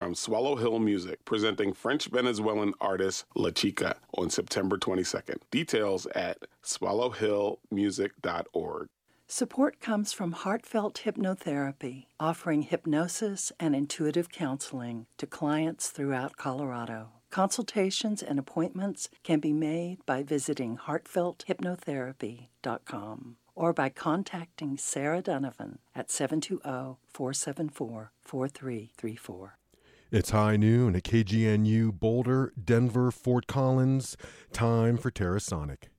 from Swallow Hill Music, presenting French-Venezuelan artist La Chica on September 22nd. Details at swallowhillmusic.org. Support comes from Heartfelt Hypnotherapy, offering hypnosis and intuitive counseling to clients throughout Colorado. Consultations and appointments can be made by visiting heartfelthypnotherapy.com or by contacting Sarah Donovan at 720-474-4334. It's high noon at KGNU, Boulder, Denver, Fort Collins. Time for Terrasonic.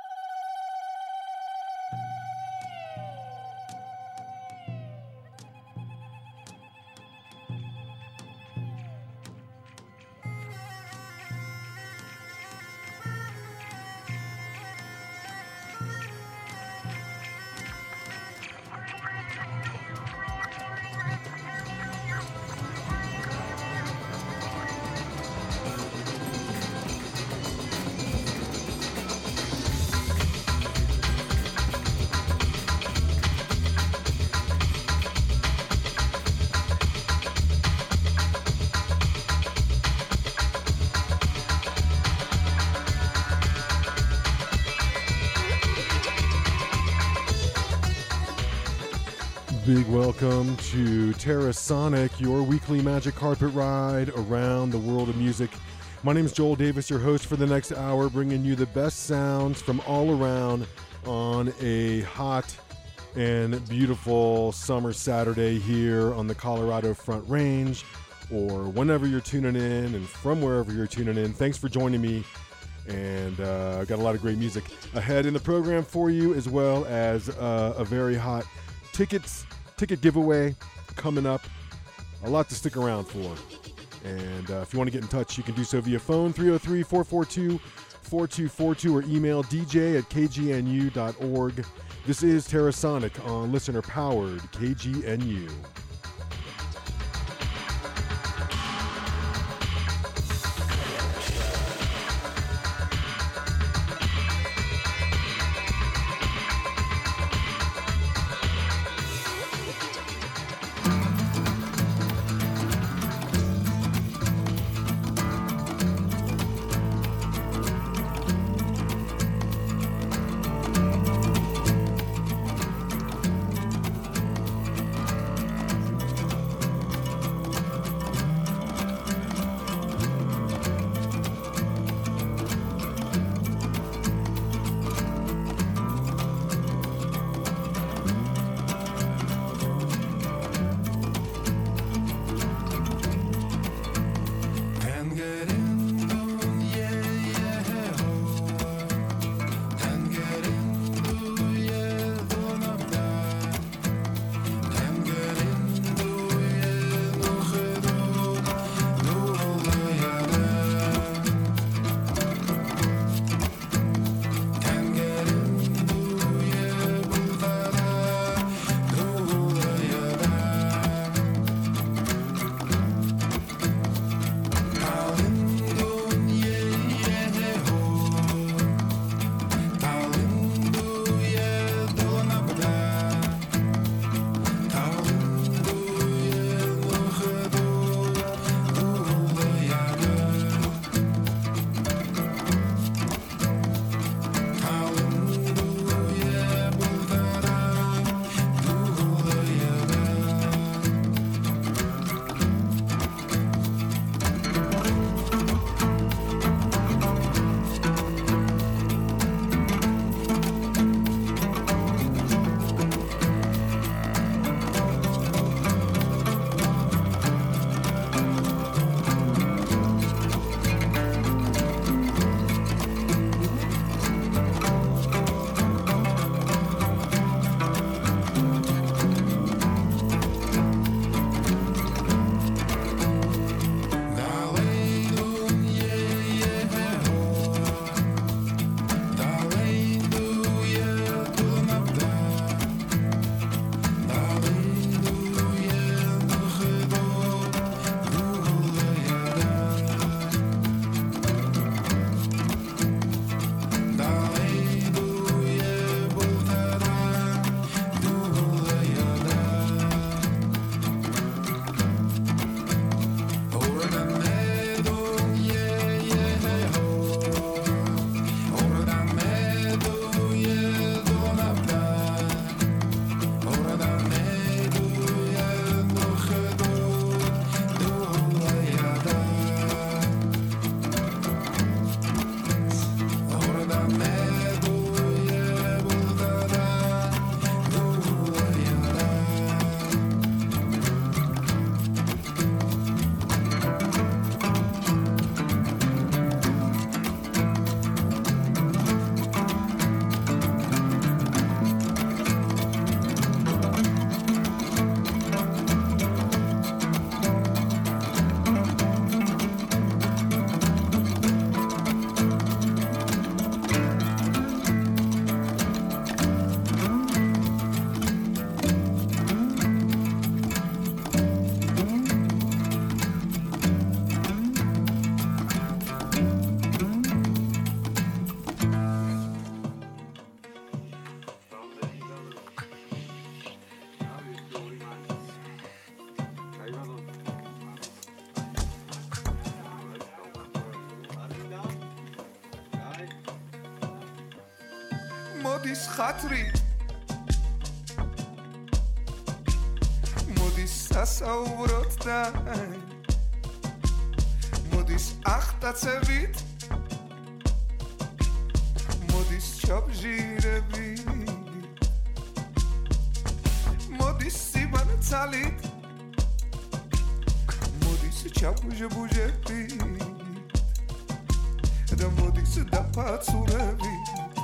Big welcome to Terrasonic, your weekly magic carpet ride around the world of music. My name is Joel Davis, your host for the next hour, bringing you the best sounds from all around on a hot and beautiful summer Saturday here on the Colorado Front Range, or whenever you're tuning in and from wherever you're tuning in. Thanks for joining me, and I've got a lot of great music ahead in the program for you, as well as a very hot ticket giveaway coming up. A lot to stick around for. And if you want to get in touch, you can do so via phone, 303-442-4242, or email dj@kgnu.org. This is Terrasonic on listener-powered KGNU. მოდის ხათრი მოდის სასაუბროთ და მოდის ახტაცებით მოდის ჩაბჟირები მოდის სიბანცალით მოდის ჩაბუჟებუჟები და მოდის დაფაცურები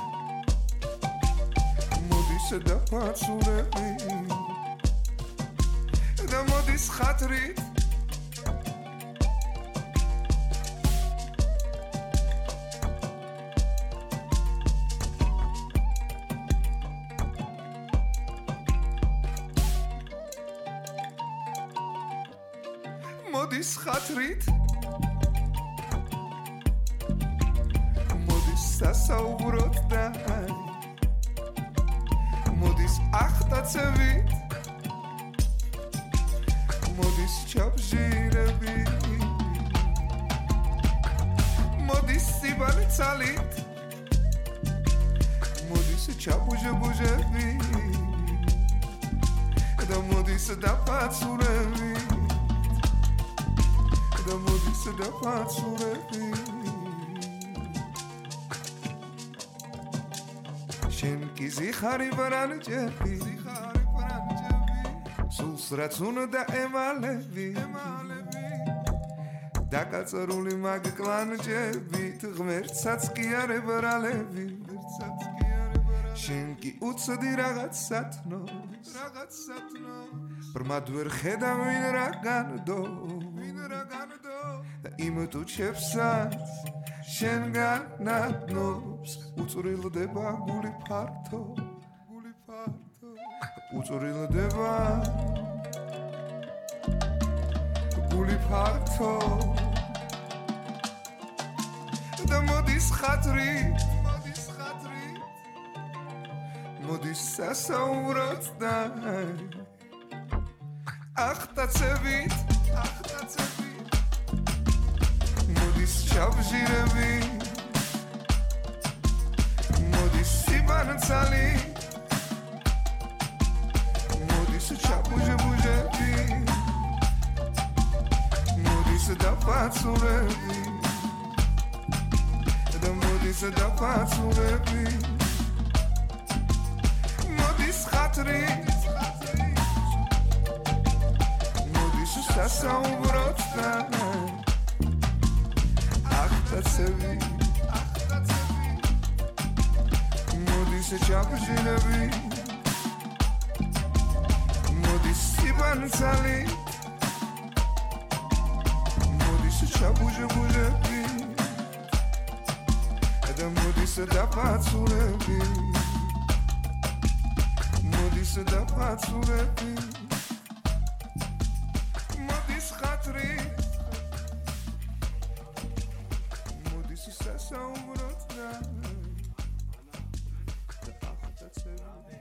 მოდის დაფაცურები და მოდის ხათრით მოდის ხათრით მოდის სასაუბროთ და მოდის ახტაცებით მოდის ჩაბჟირები მოდის სიბანცალით მოდის ჩაბუჟებუჟები და მოდის დაფაცურები და მოდის დაფაცურები შენ კი ზიხარი ბრანჯები სულს რაც უნდა ემალები დაკაწრული მაგკლანჯებით ღმერთსაც კი არ ებრალები შენ კი უცდი რაღაცათნოს ბრმად ვერ ხედავ ვინ რა განდო და იმ თუჩებსაც შენგან ნადნობს უწრილდება გული ფართო უწრილდება გული ფართო და მოდის ხათრი მოდის სასაუბროთ და ახტაცებით მოდის ჩაბჟირები მოდის სიბანცალი მოდის ჩაბუჟებუჟები მოდის დაფაცურები და მოდის დაფაცურები მოდის ხათრი მოდის სასაუბროთ და ახტაცები მოდის ჩაბჟირები მოდის სიბანცალი მოდის ჩაბუჟებუჟები და მოდის დაფაცურები მოდის დაფაცურები მოდის ხათრი მოდის სასაუბროთ და ახტაცები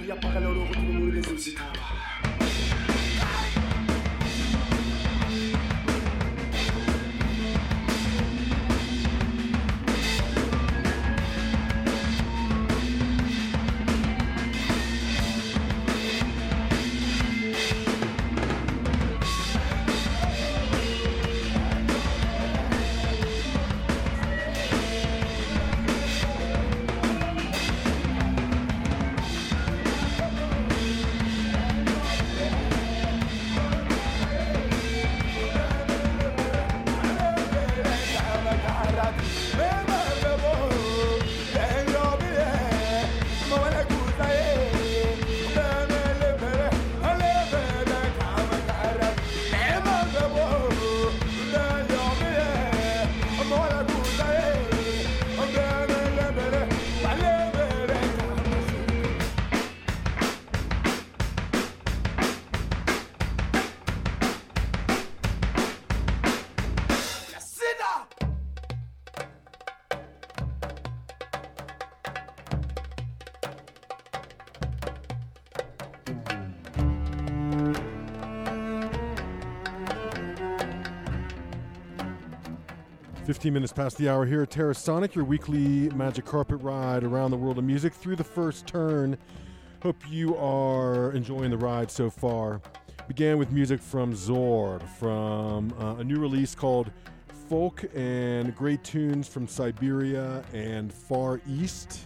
15 minutes past the hour here at Terrasonic, your weekly magic carpet ride around the world of music through the first turn. Hope you are enjoying the ride so far. Began with music from Zorb, from a new release called Folk and Great Tunes from Siberia and Far East.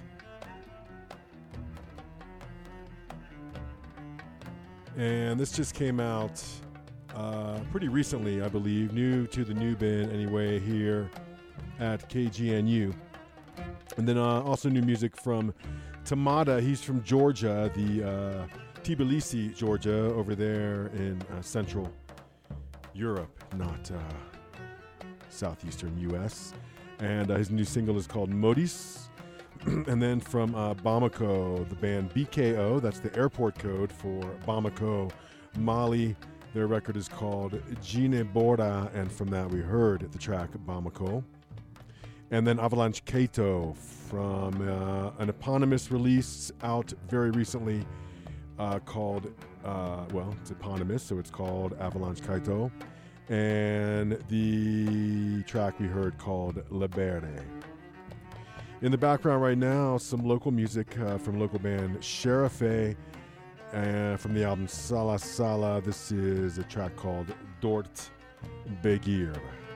And this just came out pretty recently, I believe, new to the new bin anyway, here at KGNU. And then also new music from Tamada. He's from Georgia, the Tbilisi, Georgia, over there in Central Europe, not southeastern U.S. And his new single is called Modis. And then from Bamako, the band BKO, that's the airport code for Bamako, Mali. Their record is called Ginebora, and from that we heard the track Bamako. And then Avalanche Kato from an eponymous release out very recently called, it's eponymous, so it's called Avalanche Kato. And the track we heard called Libere. In the background right now, some local music from local band Sherife. From the album Sala Sala, this is a track called Dort Begir.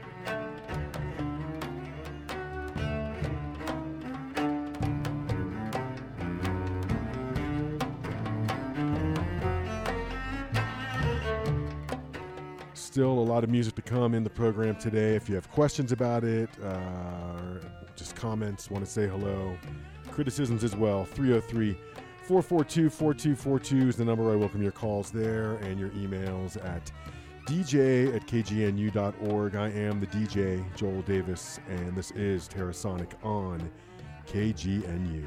Still a lot of music to come in the program today. If you have questions about it, or just comments, want to say hello, criticisms as well, 303-442-4242 is the number. I welcome your calls there and your emails at dj@kgnu.org. I am the DJ, Joel Davis, and this is Terrasonic on KGNU.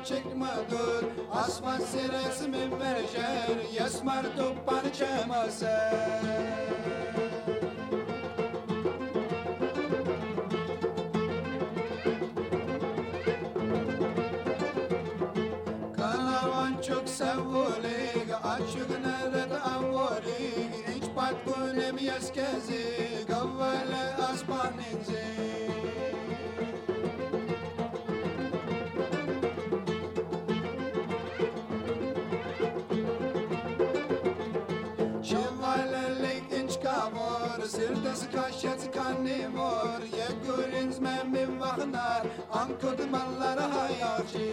çıkmadır Asfalt sırası mı verişer Yasmar toppanı çemasır Kanavan çok sevolig Açık neret avorig İç pat kunem yaskezi Gavvale aspaninzi Sirdes kaşet kanimor Ye görünz memim vahnar Ankut mallar hayalci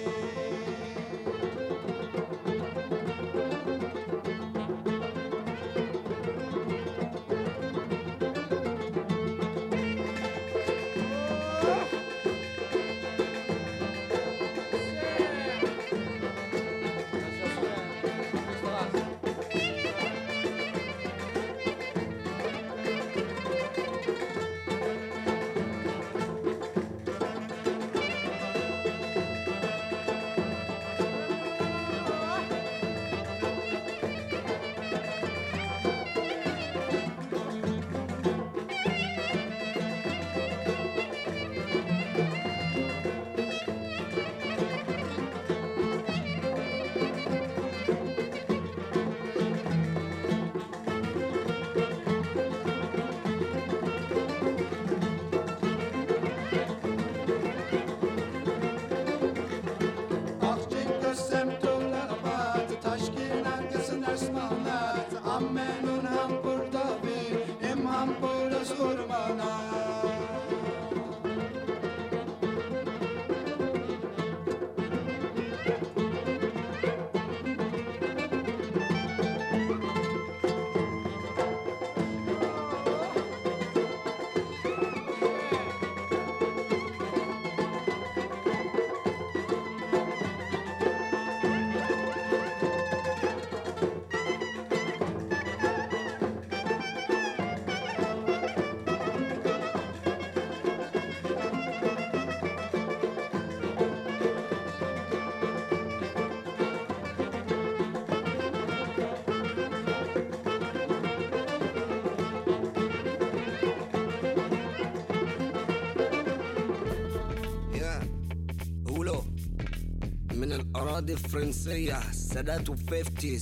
من الأراضي الفرنسية سادات وفيفتيز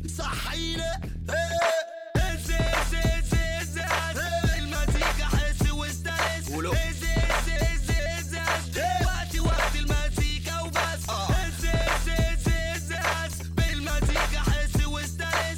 صحينا المزيكا حس واسترس وقت المزيكا وبس بالمزيكا حس واسترس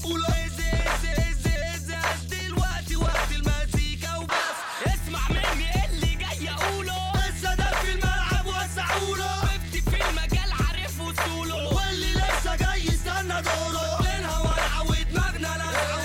دلوقتي وقت المزيكا وبس اسمع مني اللي جاي اقوله السادات في الملعب وسعوله في المجال عارف وصوله واللي لسه جاي يستنى دوره بينها ورعة ودماغنا لسعوله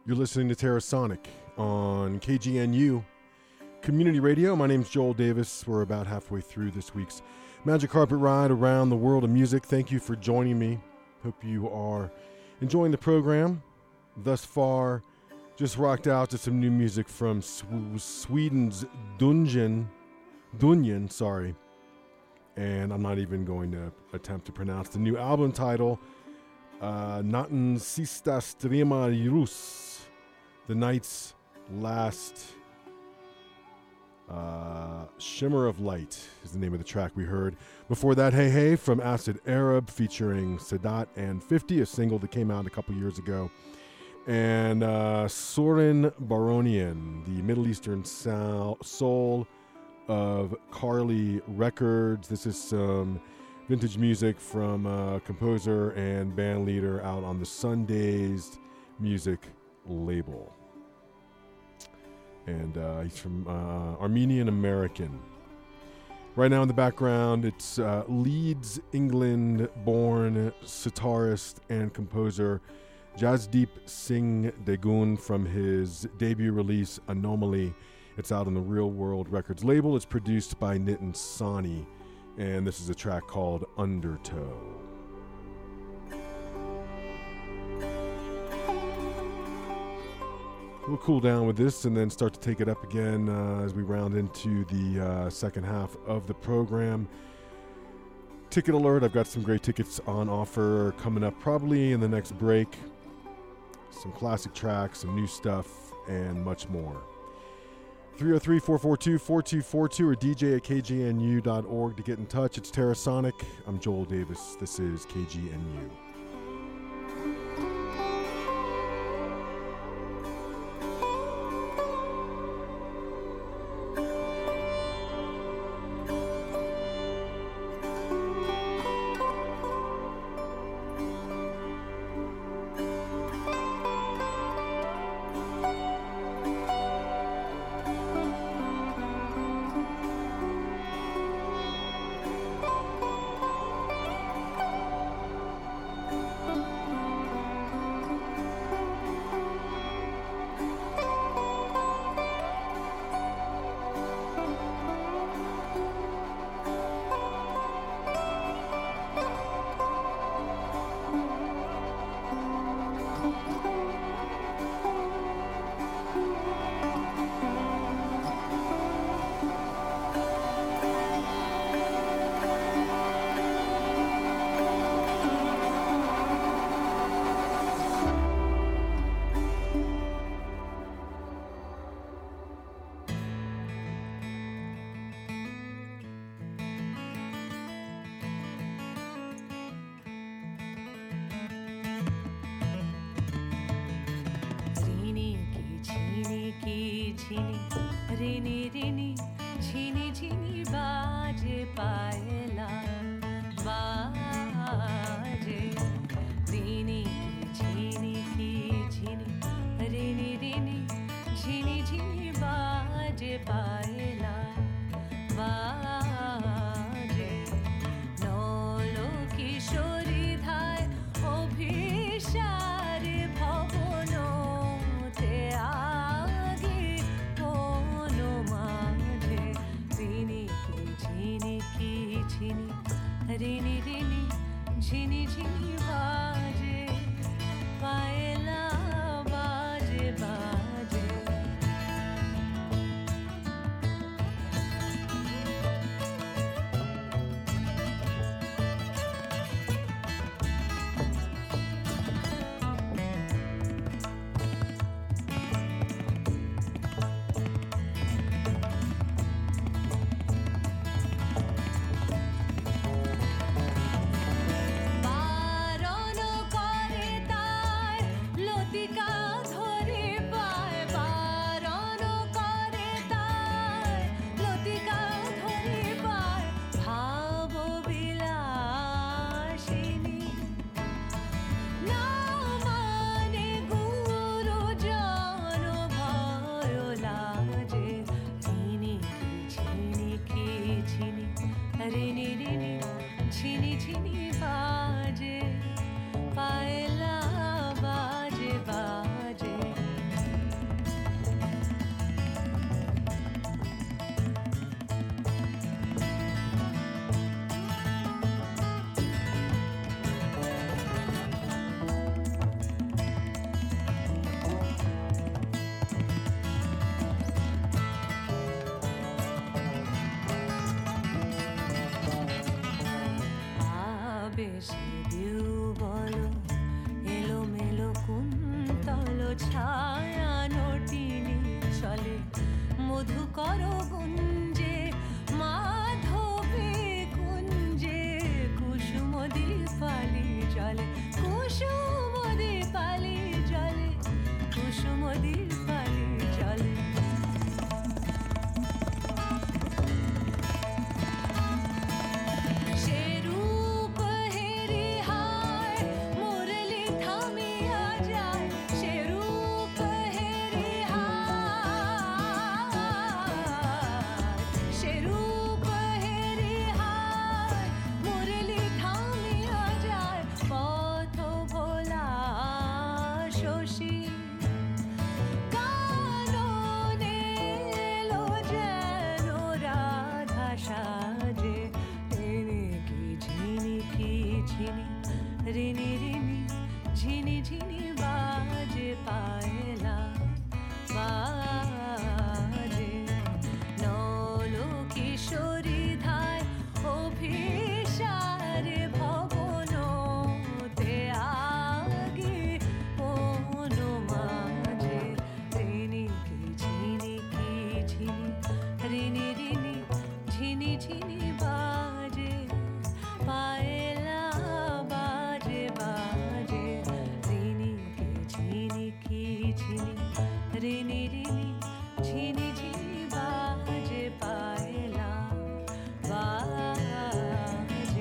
You're listening to Terrasonic on KGNU Community Radio. My name's Joel Davis. We're about halfway through this week's Magic Carpet Ride around the world of music. Thank you for joining me. Hope you are enjoying the program. Thus far, just rocked out to some new music from Sweden's Dunyan, and I'm not even going to attempt to pronounce the new album title, Natten sista strema ljus, the night's last shimmer of light is the name of the track we heard. Before that, Hey Hey from Acid Arab featuring Sadat and 50, a single that came out a couple years ago. And Soren Baronian, the Middle Eastern soul of Carly Records. This is some vintage music from composer and band leader out on the Sundays Music label. And he's from Armenian American. Right now in the background, it's Leeds, England-born sitarist and composer Jasdeep Singh Degun from his debut release, Anomaly. It's out on the Real World Records label. It's produced by Nitin Sawhney, and this is a track called Undertow. We'll cool down with this and then start to take it up again as we round into the second half of the program. Ticket alert, I've got some great tickets on offer coming up probably in the next break. Some classic tracks, some new stuff, and much more. 303-442-4242 or dj@kgnu.org to get in touch. It's Terrasonic. I'm Joel Davis. This is KGNU. বেশি দিউ বলো এলোমেলো কুন্তল ছায়া নটিনি চলে মধুকর গুঞ্জে মাধবী কুঞ্জে কুসুম দীপালি জলে কুসুম দীপালি জলে কুসুম দীপালি জলে রিনি রিনি ঝিনি ঝিনি বাজে পায়লা বাজে নলো কিশোরী ধায় অভিসারে ভবন তে আগি কোনো মাঝে রিনি কি ঝিনি রিনি রিনি ঝিনি ঝিনি বাজে পায়লা বাজে বাজে রিনি কি ঝিনি রিনি রিনি ঝিনি ঝিনি বাজে পায়লা বাজে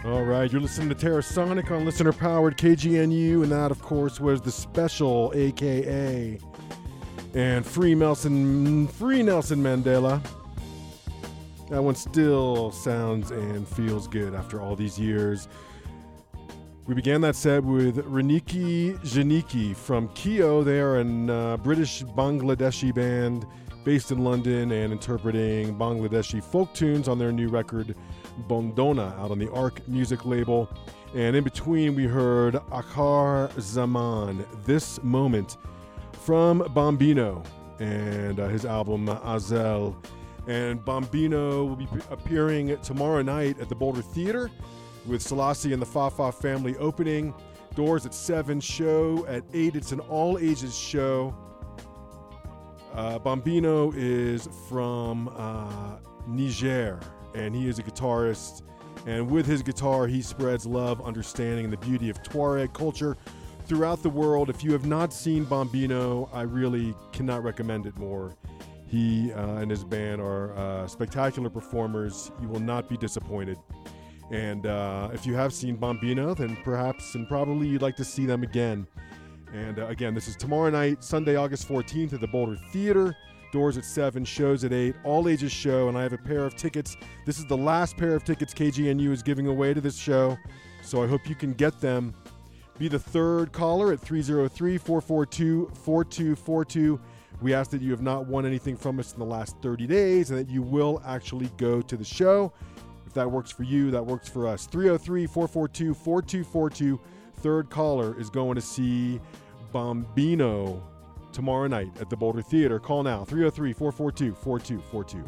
All right, you're listening to Terrasonic on listener-powered KGNU, and that, of course, was The Special, a.k.a. and Free Nelson Mandela. That one still sounds and feels good after all these years. We began that set with Reniki Janiki from Kyo. They are a British Bangladeshi band based in London and interpreting Bangladeshi folk tunes on their new record, Bondona, out on the Arc Music label. And in between, we heard Akhar Zaman, This Moment, from Bombino and his album Azel. And Bombino will be appearing tomorrow night at the Boulder Theater with Selassie and the Fafa Family opening. Doors at 7, show at 8. It's an all-ages show. Bombino is from Niger, and he is a guitarist. And with his guitar, he spreads love, understanding, and the beauty of Tuareg culture throughout the world. If you have not seen Bombino, I really cannot recommend it more. He and his band are spectacular performers. You will not be disappointed. And if you have seen Bombino, then perhaps and probably you'd like to see them again. And again, this is tomorrow night, Sunday, August 14th at the Boulder Theater. Doors at 7, shows at 8, all-ages show, and I have a pair of tickets. This is the last pair of tickets KGNU is giving away to this show, so I hope you can get them. Be the third caller at 303-442-4242. We ask that you have not won anything from us in the last 30 days and that you will actually go to the show. If that works for you, that works for us. 303-442-4242. Third caller is going to see Bombino tomorrow night at the Boulder Theater. Call now, 303-442-4242.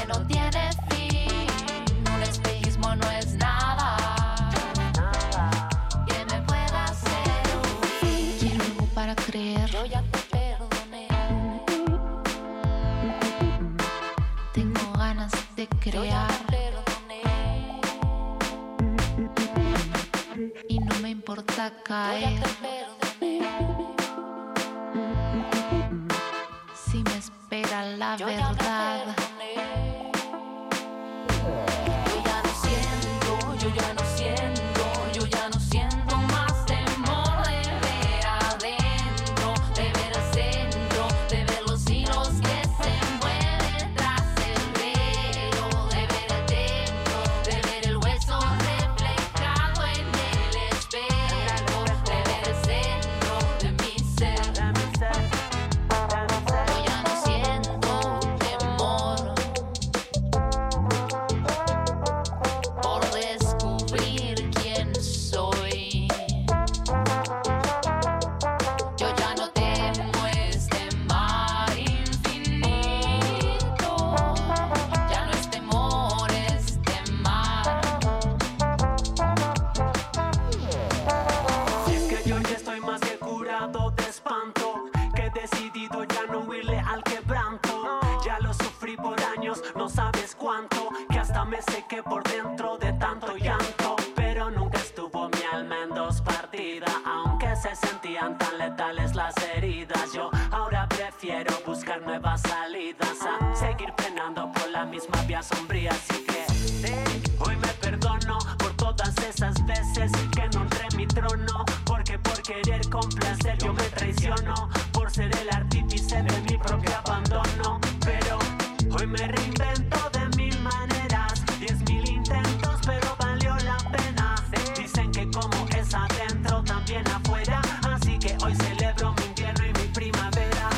no tiene fin. Un espejismo no es nada que me pueda hacer huir. Quiero algo para creer. Yo ya te perdoné. Tengo ganas de crear. Y no me importa caer. Si me espera la verdad. Yo ya no siento, yo ya no siento, yo ya no siento más temor de ver adentro, de ver el centro, de ver los hilos que se mueven tras el velo, de ver el templo, de ver el hueso reflejado en el espejo, de ver el centro de mi ser. Yo ya no siento temor por descubrir quién soy. Yo ya no temo este mar infinito. Ya no es temor este mar. Y es que yo ya estoy más que curado de espanto, que he decidido ya no huirle al quebranto. Ya lo sufrí por años, no sabes cuánto, que hasta me sequé por dentro de tanto llanto. Pero nunca estuvo mi alma en dos partidas, aunque se sentían tan letales las heridas. Yo ahora prefiero buscar nuevas salidas a seguir penando por la misma vía sombría. Así que hoy me perdono por todas esas veces que no honré mi trono, porque por querer complacer yo me traiciono, por ser el artífice de mi propio abandono. Pero hoy me reinvento de mil maneras, 10.000 intentos, pero valió la pena. Dicen que como es adentro, también afuera, así que hoy celebro mi invierno y mi primavera.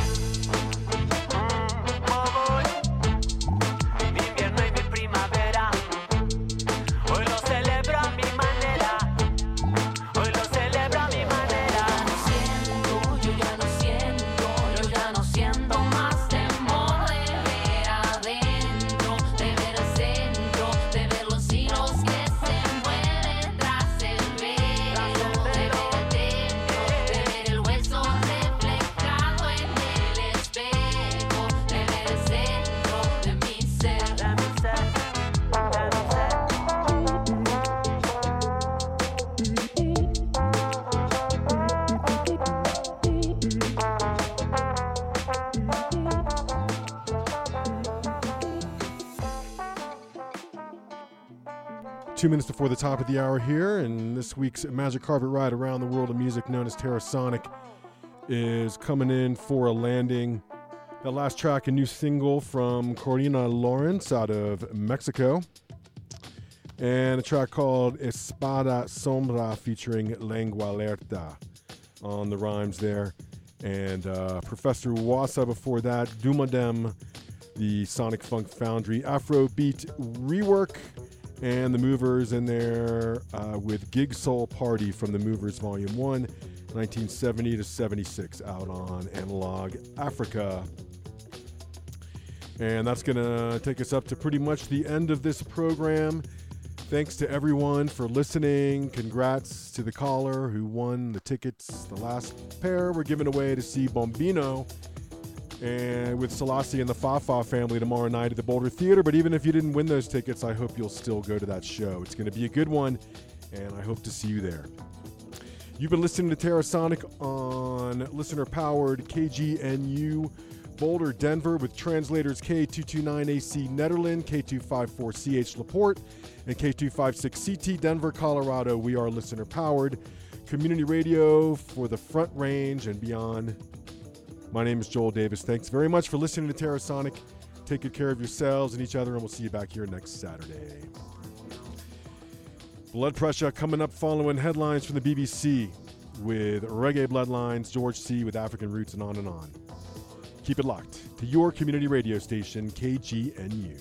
Mi invierno y mi primavera, hoy lo celebro a mi manera, hoy lo celebro a mi manera. Yo ya no siento, yo ya no siento más temor de ver adentro, de ver el centro, de ver los hilos que se mueven tras el velo, de ver el templo, de ver el hueso reflejado en el espejo, de ver el centro de mi ser. Two minutes before the top of the hour here, and this week's Magic Carpet Ride around the world of music, known as Terrasonic, is coming in for a landing. The last track, a new single from Corina Lawrence out of Mexico, and a track called Espada Sombra featuring Lengua Alerta on the rhymes there. And Professor Wassa before that, Dumadem, the Sonic Funk Foundry Afrobeat rework, and the Movers in there with Gig Soul Party from the Movers Volume 1, 1970 to 76, out on Analog Africa. And that's going to take us up to pretty much the end of this program. Thanks to everyone for listening. Congrats to the caller who won the tickets. The last pair were given away to see Bombino and with Selassie and the Fafa family tomorrow night at the Boulder Theater. But even if you didn't win those tickets, I hope you'll still go to that show. It's going to be a good one, and I hope to see you there. You've been listening to Terrasonic on listener-powered KGNU Boulder, Denver, with translators K229AC Nederland, K254CH LaPorte, and K256CT Denver, Colorado. We are listener-powered community radio for the Front Range and beyond. My name is Joel Davis. Thanks very much for listening to Terrasonic. Take good care of yourselves and each other, and we'll see you back here next Saturday. Blood Pressure coming up following headlines from the BBC with Reggae Bloodlines, George C. with African Roots, and on and on. Keep it locked to your community radio station, KGNU.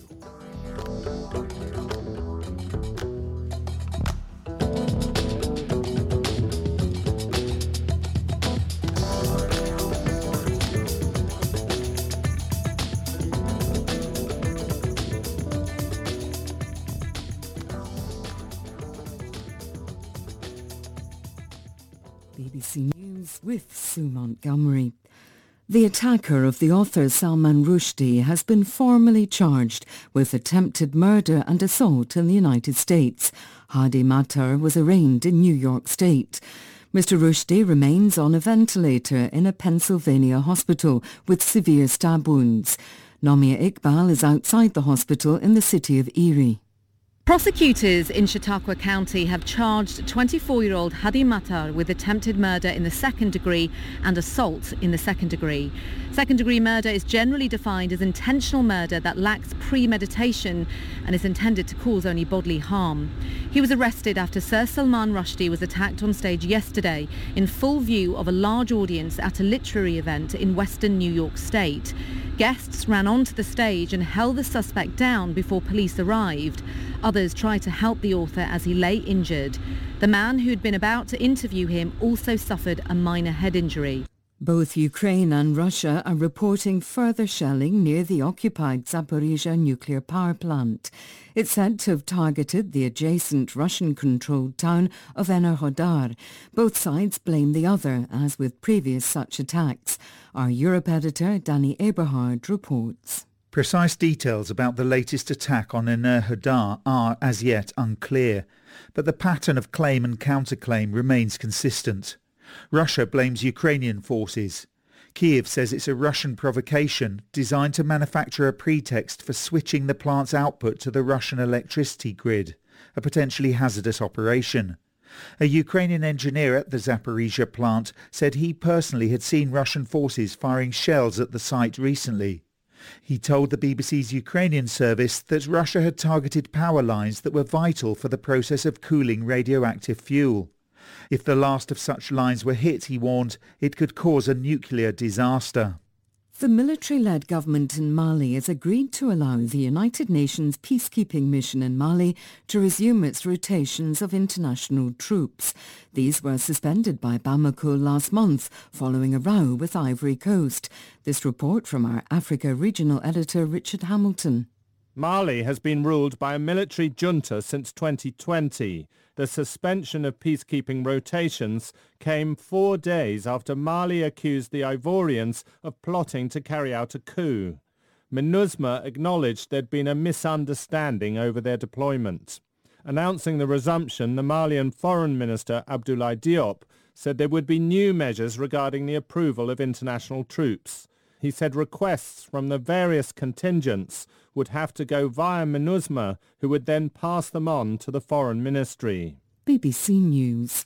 BBC News with Sue Montgomery. The attacker of the author Salman Rushdie has been formally charged with attempted murder and assault in the United States. Hadi Matar was arraigned in New York State. Mr. Rushdie remains on a ventilator in a Pennsylvania hospital with severe stab wounds. Namia Iqbal is outside the hospital in the city of Erie. Prosecutors in Chautauqua County have charged 24-year-old Hadi Matar with attempted murder in the second degree and assault in the second degree. Second-degree murder is generally defined as intentional murder that lacks premeditation and is intended to cause only bodily harm. He was arrested after Sir Salman Rushdie was attacked on stage yesterday in full view of a large audience at a literary event in western New York State. Guests ran onto the stage and held the suspect down before police arrived. Others tried to help the author as he lay injured. The man who'd been about to interview him also suffered a minor head injury. Both Ukraine and Russia are reporting further shelling near the occupied Zaporizhzhia nuclear power plant. It's said to have targeted the adjacent Russian-controlled town of Enerhodar. Both sides blame the other, as with previous such attacks. Our Europe editor, Danny Eberhard, reports. Precise details about the latest attack on Enerhodar are as yet unclear, but the pattern of claim and counterclaim remains consistent. Russia blames Ukrainian forces. Kyiv says it's a Russian provocation designed to manufacture a pretext for switching the plant's output to the Russian electricity grid, a potentially hazardous operation. A Ukrainian engineer at the Zaporizhzhia plant said he personally had seen Russian forces firing shells at the site recently. He told the BBC's Ukrainian service that Russia had targeted power lines that were vital for the process of cooling radioactive fuel. If the last of such lines were hit, he warned, it could cause a nuclear disaster. The military-led government in Mali has agreed to allow the United Nations peacekeeping mission in Mali to resume its rotations of international troops. These were suspended by Bamako last month following a row with Ivory Coast. This report from our Africa regional editor Richard Hamilton. Mali has been ruled by a military junta since 2020. The suspension of peacekeeping rotations came 4 days after Mali accused the Ivorians of plotting to carry out a coup. MINUSMA acknowledged there'd been a misunderstanding over their deployment. Announcing the resumption, the Malian Foreign Minister Abdoulaye Diop said there would be new measures regarding the approval of international troops. He said requests from the various contingents would have to go via MINUSMA, who would then pass them on to the Foreign Ministry. BBC News.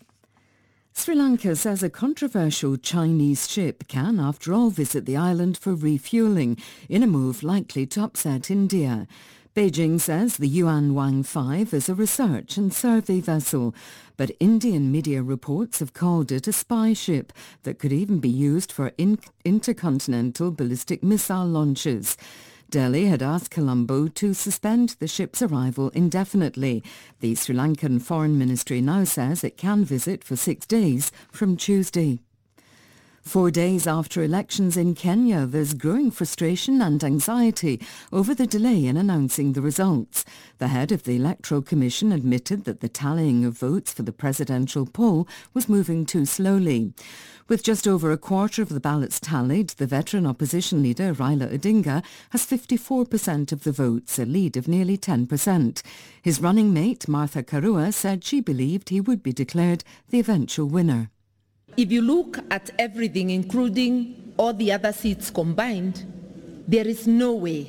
Sri Lanka says a controversial Chinese ship can, after all, visit the island for refuelling, in a move likely to upset India. Beijing says the Yuan Wang 5 is a research and survey vessel, but Indian media reports have called it a spy ship that could even be used for intercontinental ballistic missile launches. Delhi had asked Colombo to suspend the ship's arrival indefinitely. The Sri Lankan Foreign Ministry now says it can visit for 6 days from Tuesday. 4 days after elections in Kenya, there's growing frustration and anxiety over the delay in announcing the results. The head of the Electoral Commission admitted that the tallying of votes for the presidential poll was moving too slowly. With just over a quarter of the ballots tallied, the veteran opposition leader Raila Odinga has 54% of the votes, a lead of nearly 10%. His running mate, Martha Karua, said she believed he would be declared the eventual winner. If you look at everything, including all the other seats combined, there is no way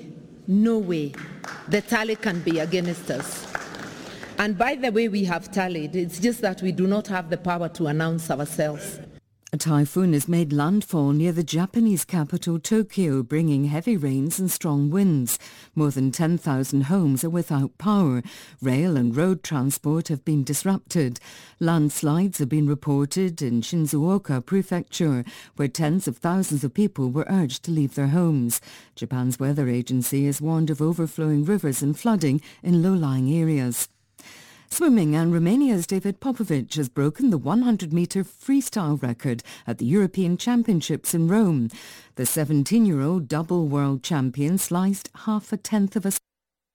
the tally can be against us. And by the way we have tallied, it's just that we do not have the power to announce ourselves. A typhoon has made landfall near the Japanese capital Tokyo, bringing heavy rains and strong winds. More than 10,000 homes are without power. Rail and road transport have been disrupted. Landslides have been reported in Shizuoka Prefecture, where tens of thousands of people were urged to leave their homes. Japan's weather agency has warned of overflowing rivers and flooding in low-lying areas. Swimming, and Romania's David Popovic has broken the 100-metre freestyle record at the European Championships in Rome. The 17-year-old double world champion sliced half a tenth of a